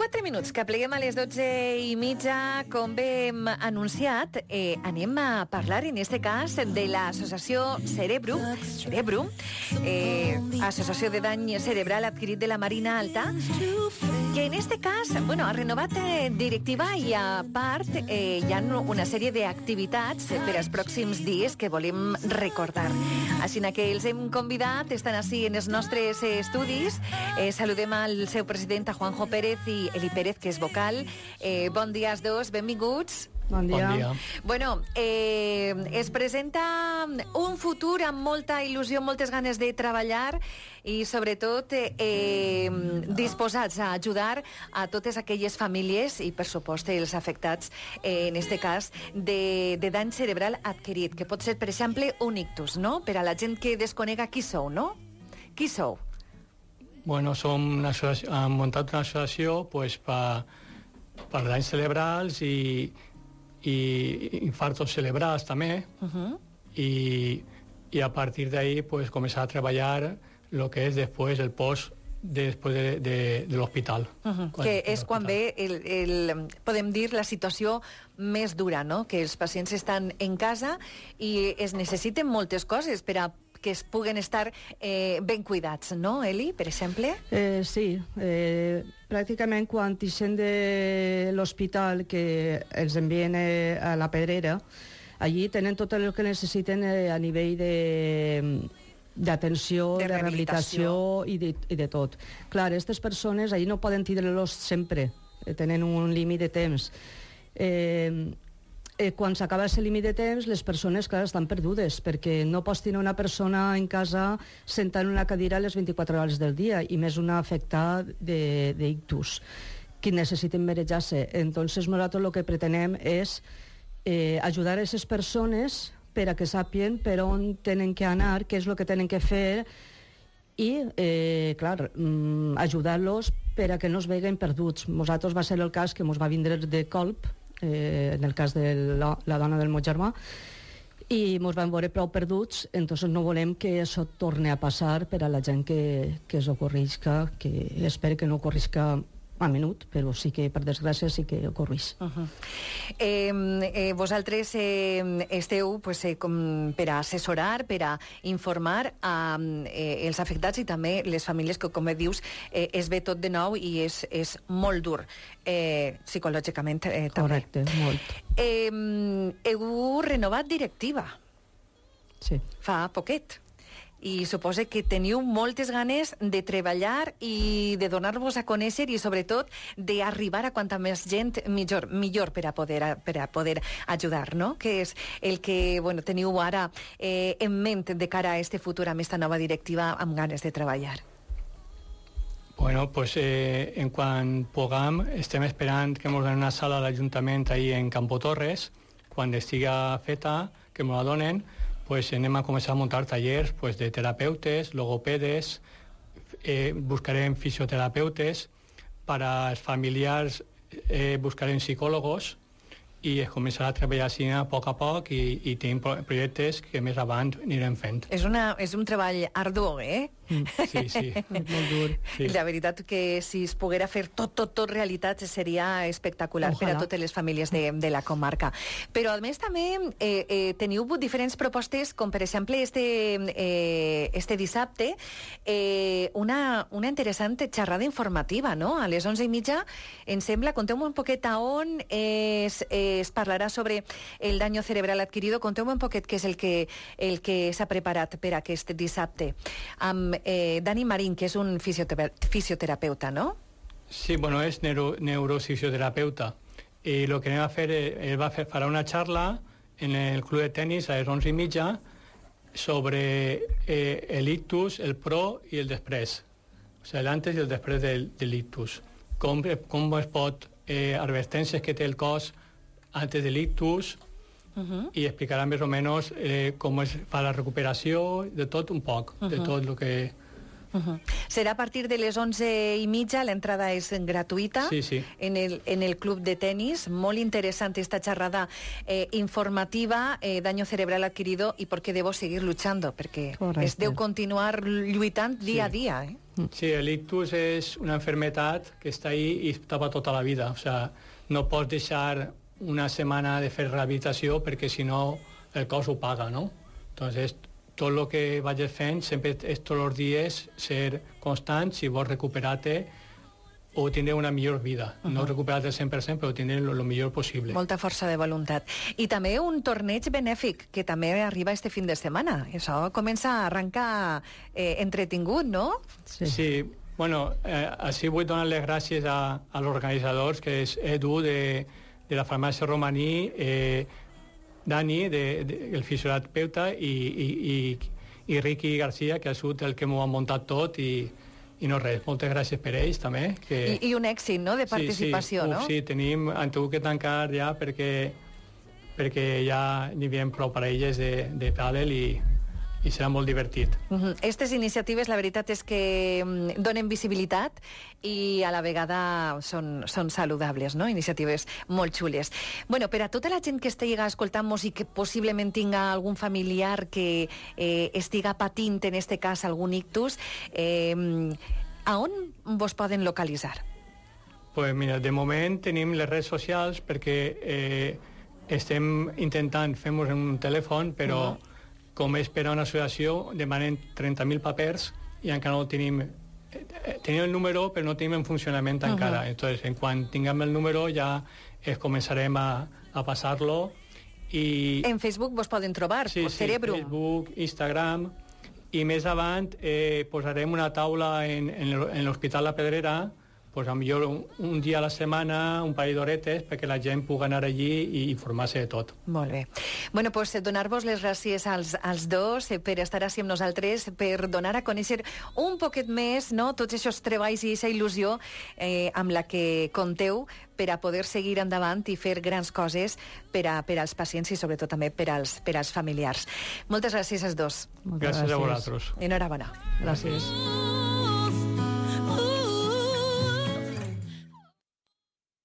4 minuts, que pleguem a les 12:30. Com bé hem anunciat, anem a parlar, en este cas, de l'associació Cerebrum, Associació de Dany Cerebral Adquirit de la Marina Alta, que en este cas, ha renovat directiva i a part hi ha una sèrie d'activitats per als pròxims dies que volem recordar. Així que els hem convidat, estan així en els nostres estudis. Saludem al seu president, a Juanjo Pérez, i Eli Pérez, que és vocal. Bon dia als dos, benvinguts. Bon dia. Bon dia. Bueno, es presenta un futur amb molta il·lusió, moltes ganes de treballar i, sobretot, disposats a ajudar a totes aquelles famílies i, per supost, els afectats, en este cas, de dany cerebral adquirit, que pot ser, per exemple, un ictus, no? Per a la gent que desconega qui sou, no? Qui sou? Bueno, hem muntat una associació per danys cerebrals i infartos cerebrals també, i a partir d'ahí començar a treballar el que és després el post després de l'hospital. Que és quan ve, podem dir, la situació més dura, no? Que els pacients estan en casa i es necessiten moltes coses per a que es puguen estar ben cuidats, no, Eli, per exemple? Sí, pràcticament quan ixen de l'hospital, que els envien a la Pedrera, allí tenen tot el que necessiten a nivell d'atenció, de rehabilitació i de tot. Clar, aquestes persones allí no poden tindre-los sempre, tenen un límit de temps. Quan s'acaba aquest límit de temps, les persones, clar, estan perdudes, perquè no pots tenir una persona en casa sentant en una cadira les 24 hores del dia, i més una afectada d'ictus, que necessiten marejar-se. Entonces, nosaltres el que pretenem és ajudar a aquestes persones per a que sàpien per on tenen que anar, què és el que tenen que fer, i, clar, ajudar-los per a que no es vegin perduts. Nosaltres va ser el cas que ens va vindre de colp, en el cas de la dona del meu germà, i ens vam veure prou perduts. Entonces no volem que això torni a passar per a la gent que es ocorrisca, que espero que no ocorrisca a menut, però sí que, per desgràcia, sí que ocorrís. Vosaltres esteu com per a assessorar, per a informar els afectats i també les famílies que, com dius, es ve tot de nou i és molt dur, psicològicament també. Correcte, molt. Heu renovat directiva. Sí. Fa poquet. I suposa que teniu moltes ganes de treballar i de donar-vos a conèixer i, sobretot, d'arribar a quanta més gent millor per a poder ajudar, no? Que és el que teniu ara en ment de cara a este futur amb esta nova directiva amb ganes de treballar. Bueno, en quan puguem, estem esperant que ens donen una sala a l'Ajuntament ahí en Campo Torres. Quan estiga feta, que ens la donen, anem a començar a muntar tallers de terapeutes, logopedes, buscarem fisioterapeutes, per als familiars buscarem psicòlogos, i es començarà a treballar així a poc i tenim projectes que més avant anirem fent. És un treball ardu, Sí. Molt dur. Sí. La veritat que si es poguera fer tot realitat seria espectacular. Ojalà. Per a totes les famílies de la comarca. Però a més també teniu diferents propostes, com per exemple este dissabte una interessant xerrada informativa, no? A les 11:30, em sembla. Conteu-me un poquet a on es parlarà sobre el daño cerebral adquirido. Conteu-me un poquet què és el que s'ha preparat per aquest dissabte amb Dani Marín, que és un fisioterapeuta, no? Sí, és neurofisioterapeute. I el que anem a fer, farà una xarra en el club de tenis a les 11:30 sobre el ictus, el pro i el després. O sigui, l'antes i el després del ictus. Com es pot, advertències que té el cos antes de l'ictus, i explicarà més o menys com es fa la recuperació, de tot un poc, de tot el que Serà a partir de les 11:30, l'entrada és gratuïta. Sí. En el club de tenis. Molt interessant esta xerrada informativa, daño cerebral adquirido y por qué debo seguir luchando, perquè es deu continuar lluitant dia a dia. Sí, el ictus és una enfermedad que està ahí i està per tota la vida. O sea, no pots deixar una setmana de fer rehabilitació perquè si no el cos ho paga, ¿no? Entonces, tot el que vagis fent sempre és tots els dies ser constant si vols recuperar-te o tindre una millor vida. No recuperar-te al 100%, però tindre el millor possible. Molta força de voluntat. I també un torneig benèfic, que també arriba este fin de setmana. Això comença a arrencar entretingut, no? Sí. Bueno, així vull donar les gràcies a l'organitzadors, que és Edu, de la farmàcia Romaní, Dani, el fisioterapeuta, i Ricky García, que ha sigut el que m'ho ha muntat tot, i no res, moltes gràcies per ells també. I un èxit, no?, de participació, no? Sí, han tingut que tancar ja perquè ja n'hi havia prou parelles de pàdel i serà molt divertit. Aquestes iniciatives, la veritat és que donen visibilitat i a la vegada són saludables, no? Iniciatives molt xules. Bueno, per a tota la gent que estiga escoltant-nos i que possiblement tinga algun familiar que estiga patint, en este cas, algun ictus, a on vos poden localitzar? Pues mira, de moment tenim les redes socials perquè estem intentant fer-nos en un telèfon, però com és per a una associació, demanen 30.000 papers i encara no tenim... Tenim el número, però no tenim en funcionament encara. Entonces, en quan tinguem el número ja començarem a passar-lo. En Facebook vos poden trobar, por Cerebrum. Sí, Facebook, Instagram, i més avant posarem una taula en l'Hospital La Pedrera, pues a millor un dia a la setmana, un parell d'horetes, perquè la gent pugui anar allí i informar-se de tot. Molt bé. Bueno, pues donar-vos les gràcies als dos per estar així amb nosaltres, per donar a conèixer un poquet més, no?, tots aquests treballs i aquesta il·lusió amb la que compteu per a poder seguir endavant i fer grans coses per als pacients i sobretot també per als familiars. Moltes gràcies als dos. Gràcies a vosaltres. Enhorabona. Gràcies.